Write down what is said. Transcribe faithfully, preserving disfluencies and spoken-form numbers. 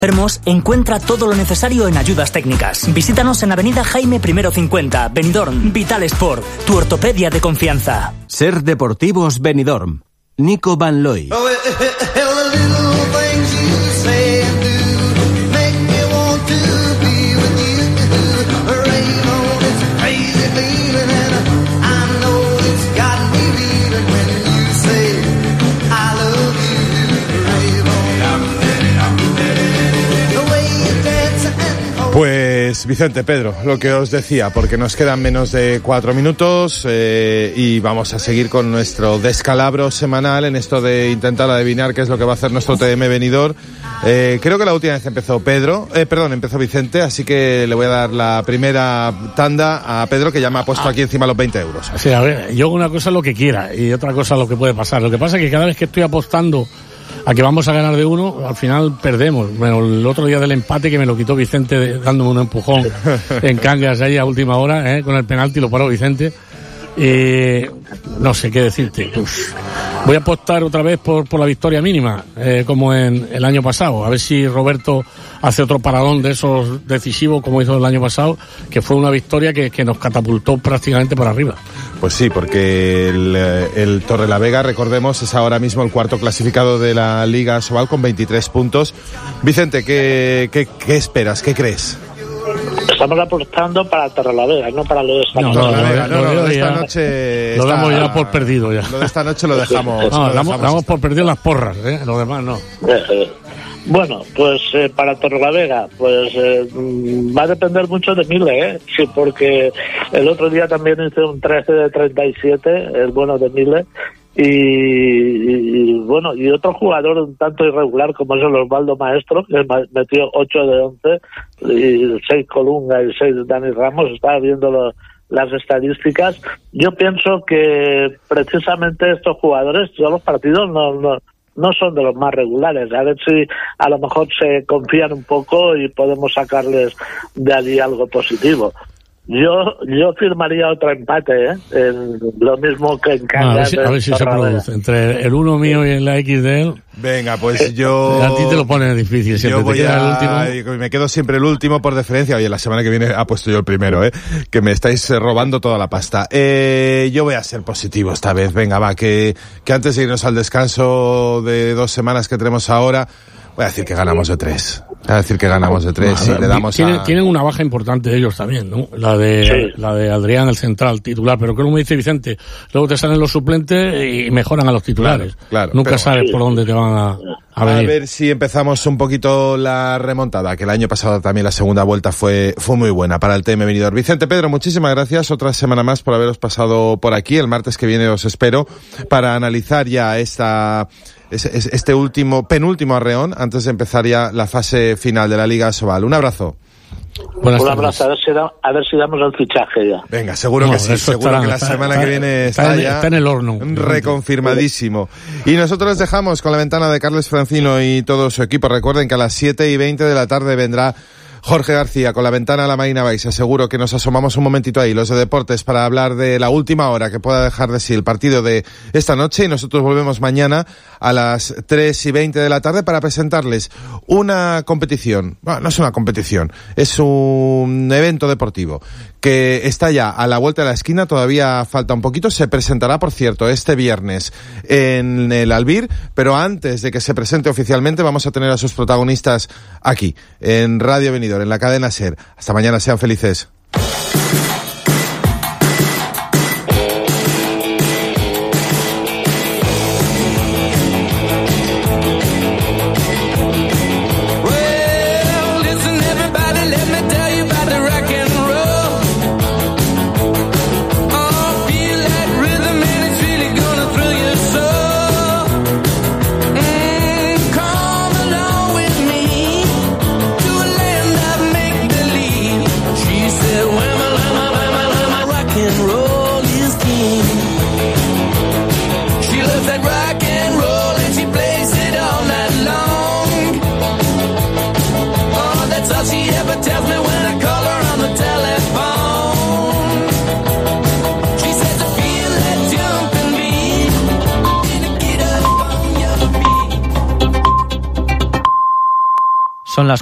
Enfermos, encuentra todo lo necesario en ayudas técnicas. Visítanos en Avenida Jaime I cincuenta, Benidorm. Vital Sport, tu ortopedia de confianza. Ser Deportivos Benidorm. Nico Van Looy. Pues Vicente, Pedro, lo que os decía, porque nos quedan menos de cuatro minutos eh, y vamos a seguir con nuestro descalabro semanal en esto de intentar adivinar qué es lo que va a hacer nuestro T M Benidorm. Eh, creo que la última vez empezó Pedro, eh, perdón, empezó Vicente, así que le voy a dar la primera tanda a Pedro, que ya me ha puesto aquí encima los veinte euros. Sí, a ver, yo una cosa es lo que quiera y otra cosa es lo que puede pasar. Lo que pasa es que cada vez que estoy apostando a que vamos a ganar de uno, al final perdemos. Bueno, el otro día del empate que me lo quitó Vicente de, dándome un empujón en Cangas ahí a última hora, ¿eh? Con el penalti lo paró Vicente. Eh, no sé qué decirte. Uf. Voy a apostar otra vez por, por la victoria mínima, eh, como en el año pasado. A ver si Roberto hace otro paradón de esos decisivos como hizo el año pasado, que fue una victoria que, que nos catapultó prácticamente para arriba. Pues sí, porque el, el Torrelavega, recordemos, es ahora mismo el cuarto clasificado de la Liga Sobal con veintitrés puntos. Vicente, ¿qué, qué, qué esperas? ¿Qué crees? Estamos apostando para Torrelavega, no para lo de esta no, noche. No, no, no, no, lo, lo de ya, esta noche lo está, damos ya por perdido ya. Lo de esta noche lo dejamos. No, lo damos, dejamos damos por perdido las porras, ¿eh? Lo demás no. Eh, eh. Bueno, pues eh, para Torrelavega, pues eh, va a depender mucho de Mile, ¿eh? Sí, porque el otro día también hice un trece de treinta y siete, el bueno de Mile, y, y, y bueno, y otro jugador un tanto irregular como es el Osvaldo Maestro, que metió ocho de once, y seis Colunga y seis Dani Ramos. Estaba viendo lo, las estadísticas. Yo pienso que precisamente estos jugadores, todos los partidos no... no no son de los más regulares. A ver si a lo mejor se confían un poco y podemos sacarles de allí algo positivo. Yo yo firmaría otro empate, ¿eh? En lo mismo que en Cangas. Ah, a ver si, a ver si se produce. Entre el uno mío y la X de él. Venga, pues yo... A ti te lo pone difícil siempre. Yo voy te queda a... el último. Me quedo siempre el último por deferencia. Oye, la semana que viene ha puesto yo el primero, ¿eh? Que me estáis robando toda la pasta. Eh, yo voy a ser positivo esta vez. Venga, va, que, que antes de irnos al descanso de dos semanas que tenemos ahora, voy a decir que ganamos de tres. Voy a decir que ganamos de tres y le damos tienen, a... tienen una baja importante ellos también, ¿no? La de sí. la de Adrián, el central, titular. Pero que como dice Vicente, luego te salen los suplentes y mejoran a los titulares. Claro, claro. Nunca Pero, sabes sí. por dónde te van a, a venir. A ver si empezamos un poquito la remontada, que el año pasado también la segunda vuelta fue fue muy buena para el T M Benidorm. Vicente, Pedro, muchísimas gracias. Otra semana más por haberos pasado por aquí. El martes que viene os espero para analizar ya esta... este último, penúltimo arreón, antes de empezar ya la fase final de la Liga Sobal. Un abrazo. Buenas Un abrazo, a ver, si da, a ver si damos el fichaje ya. Venga, seguro no, que sí, seguro estará, que la está, semana está, que viene está, está, ya está en el horno. Reconfirmadísimo. Y nosotros dejamos con la ventana de Carles Francino y todo su equipo. Recuerden que a las siete y veinte de la tarde vendrá Jorge García con la ventana a la Marina Baixa. Seguro que nos asomamos un momentito ahí, los de deportes, para hablar de la última hora que pueda dejar de sí el partido de esta noche, y nosotros volvemos mañana a las tres y veinte de la tarde para presentarles una competición. Bueno, no es una competición, es un evento deportivo que está ya a la vuelta de la esquina, todavía falta un poquito. Se presentará, por cierto, este viernes en el Albir, pero antes de que se presente oficialmente vamos a tener a sus protagonistas aquí, en Radio Benidorm, en la cadena SER. Hasta mañana, sean felices. Son las